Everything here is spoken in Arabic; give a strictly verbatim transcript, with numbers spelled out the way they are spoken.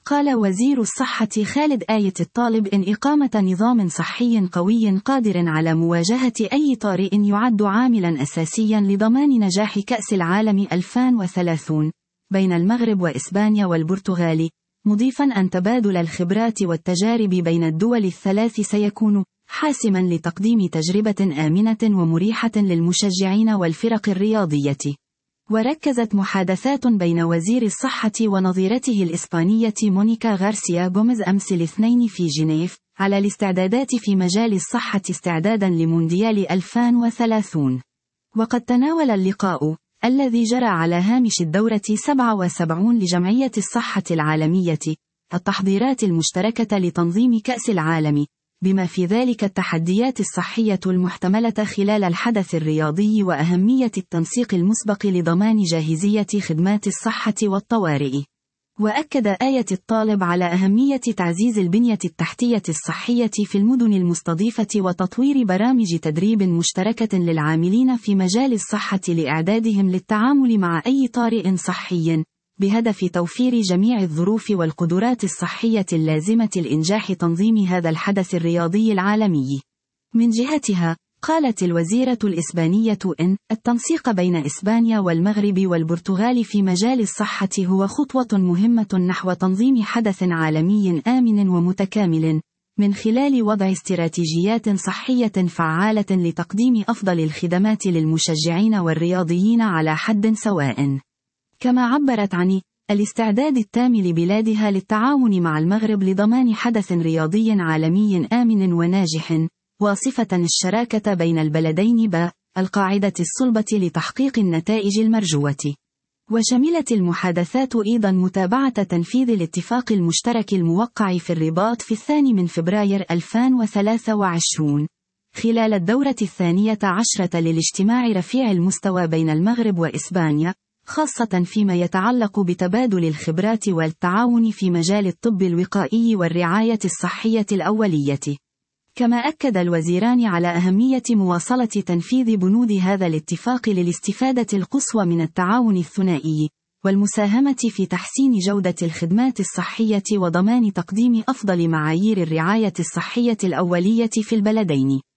قال وزير الصحة خالد آية الطالب إن إقامة نظام صحي قوي قادر على مواجهة أي طارئ يعد عاملا أساسيا لضمان نجاح كأس العالم ألفين وثلاثين بين المغرب وإسبانيا والبرتغال، مضيفا أن تبادل الخبرات والتجارب بين الدول الثلاث سيكون حاسما لتقديم تجربة آمنة ومريحة للمشجعين والفرق الرياضية. وركزت محادثات بين وزير الصحة ونظيرته الإسبانية مونيكا غارسيا غوميز أمس الاثنين في جنيف على الاستعدادات في مجال الصحة استعدادا لمونديال ألفين وثلاثين. وقد تناول اللقاء الذي جرى على هامش الدورة سبعة وسبعين لجمعية الصحة العالمية التحضيرات المشتركة لتنظيم كأس العالم، بما في ذلك التحديات الصحية المحتملة خلال الحدث الرياضي وأهمية التنسيق المسبق لضمان جاهزية خدمات الصحة والطوارئ. وأكد آية الطالب على أهمية تعزيز البنية التحتية الصحية في المدن المستضيفة وتطوير برامج تدريب مشتركة للعاملين في مجال الصحة لإعدادهم للتعامل مع أي طارئ صحي، بهدف توفير جميع الظروف والقدرات الصحية اللازمة لإنجاح تنظيم هذا الحدث الرياضي العالمي. من جهتها، قالت الوزيرة الإسبانية إن التنسيق بين إسبانيا والمغرب والبرتغال في مجال الصحة هو خطوة مهمة نحو تنظيم حدث عالمي آمن ومتكامل، من خلال وضع استراتيجيات صحية فعالة لتقديم أفضل الخدمات للمشجعين والرياضيين على حد سواء. كما عبرت عن الاستعداد التام لبلادها للتعاون مع المغرب لضمان حدث رياضي عالمي آمن وناجح، واصفة الشراكة بين البلدين ب القاعدة الصلبة لتحقيق النتائج المرجوة. وشملت المحادثات أيضا متابعة تنفيذ الاتفاق المشترك الموقع في الرباط في الثاني من فبراير ألفين وثلاثة وعشرين خلال الدورة الثانية عشرة للاجتماع رفيع المستوى بين المغرب وإسبانيا، خاصة فيما يتعلق بتبادل الخبرات والتعاون في مجال الطب الوقائي والرعاية الصحية الأولية. كما أكد الوزيران على أهمية مواصلة تنفيذ بنود هذا الاتفاق للاستفادة القصوى من التعاون الثنائي، والمساهمة في تحسين جودة الخدمات الصحية وضمان تقديم أفضل معايير الرعاية الصحية الأولية في البلدين.